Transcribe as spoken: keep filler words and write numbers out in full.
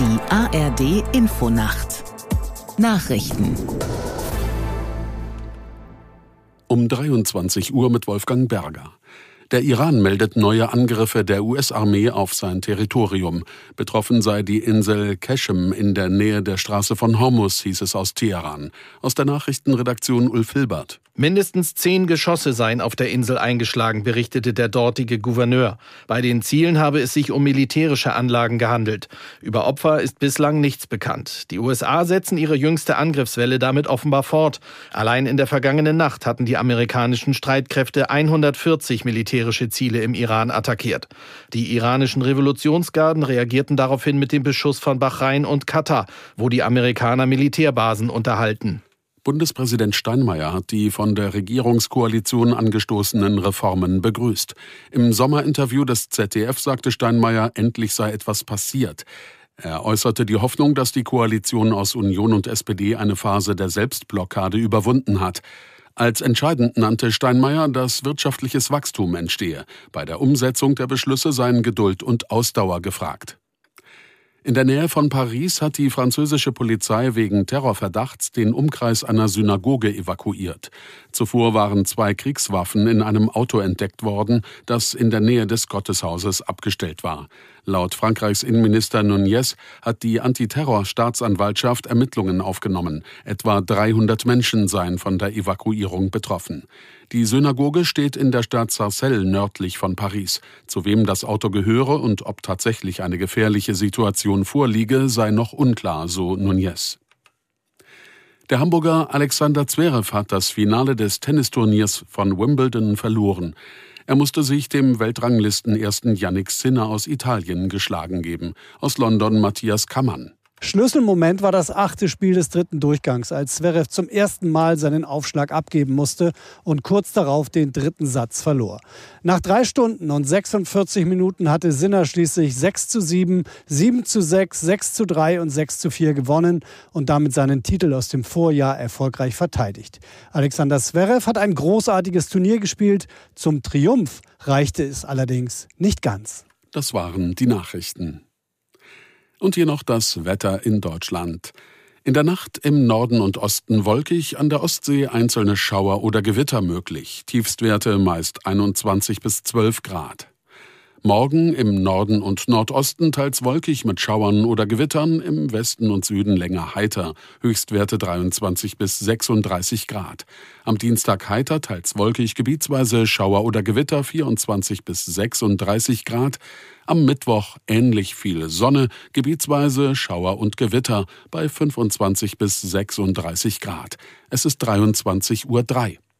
Die A R D Infonacht Nachrichten um dreiundzwanzig Uhr mit Wolfgang Berger. Der Iran meldet neue Angriffe der U S-Armee auf sein Territorium. Betroffen sei die Insel Qeshm in der Nähe der Straße von Hormuz, hieß es aus Teheran. Aus der Nachrichtenredaktion Ulf Hilbert. Mindestens zehn Geschosse seien auf der Insel eingeschlagen, berichtete der dortige Gouverneur. Bei den Zielen habe es sich um militärische Anlagen gehandelt. Über Opfer ist bislang nichts bekannt. Die U S A setzen ihre jüngste Angriffswelle damit offenbar fort. Allein in der vergangenen Nacht hatten die amerikanischen Streitkräfte hundertvierzig militärische Ziele im Iran attackiert. Die iranischen Revolutionsgarden reagierten daraufhin mit dem Beschuss von Bahrain und Katar, wo die Amerikaner Militärbasen unterhalten. Bundespräsident Steinmeier hat die von der Regierungskoalition angestoßenen Reformen begrüßt. Im Sommerinterview des Z D F sagte Steinmeier, endlich sei etwas passiert. Er äußerte die Hoffnung, dass die Koalition aus Union und S P D eine Phase der Selbstblockade überwunden hat. Als entscheidend nannte Steinmeier, dass wirtschaftliches Wachstum entstehe. Bei der Umsetzung der Beschlüsse seien Geduld und Ausdauer gefragt. In der Nähe von Paris hat die französische Polizei wegen Terrorverdachts den Umkreis einer Synagoge evakuiert. Zuvor waren zwei Kriegswaffen in einem Auto entdeckt worden, das in der Nähe des Gotteshauses abgestellt war. Laut Frankreichs Innenminister Nunez hat die Antiterror-Staatsanwaltschaft Ermittlungen aufgenommen. Etwa dreihundert Menschen seien von der Evakuierung betroffen. Die Synagoge steht in der Stadt Sarcelles nördlich von Paris. Zu wem das Auto gehöre und ob tatsächlich eine gefährliche Situation vorliege, sei noch unklar, so Nunez. Der Hamburger Alexander Zverev hat das Finale des Tennisturniers von Wimbledon verloren. Er musste sich dem Weltranglistenersten Jannik Sinner aus Italien geschlagen geben. Aus London Matthias Kammann. Schlüsselmoment war das achte Spiel des dritten Durchgangs, als Zverev zum ersten Mal seinen Aufschlag abgeben musste und kurz darauf den dritten Satz verlor. Nach drei Stunden und sechsundvierzig Minuten hatte Sinner schließlich sechs zu sieben, sieben zu sechs, sechs zu drei und sechs zu vier gewonnen und damit seinen Titel aus dem Vorjahr erfolgreich verteidigt. Alexander Zverev hat ein großartiges Turnier gespielt. Zum Triumph reichte es allerdings nicht ganz. Das waren die Nachrichten. Und hier noch das Wetter in Deutschland. In der Nacht im Norden und Osten wolkig, an der Ostsee einzelne Schauer oder Gewitter möglich. Tiefstwerte meist einundzwanzig bis zwölf Grad. Morgen im Norden und Nordosten teils wolkig mit Schauern oder Gewittern, im Westen und Süden länger heiter, Höchstwerte dreiundzwanzig bis sechsunddreißig Grad. Am Dienstag heiter, teils wolkig, gebietsweise Schauer oder Gewitter, vierundzwanzig bis sechsunddreißig Grad. Am Mittwoch ähnlich viel Sonne, gebietsweise Schauer und Gewitter bei fünfundzwanzig bis sechsunddreißig Grad. Es ist dreiundzwanzig Uhr drei.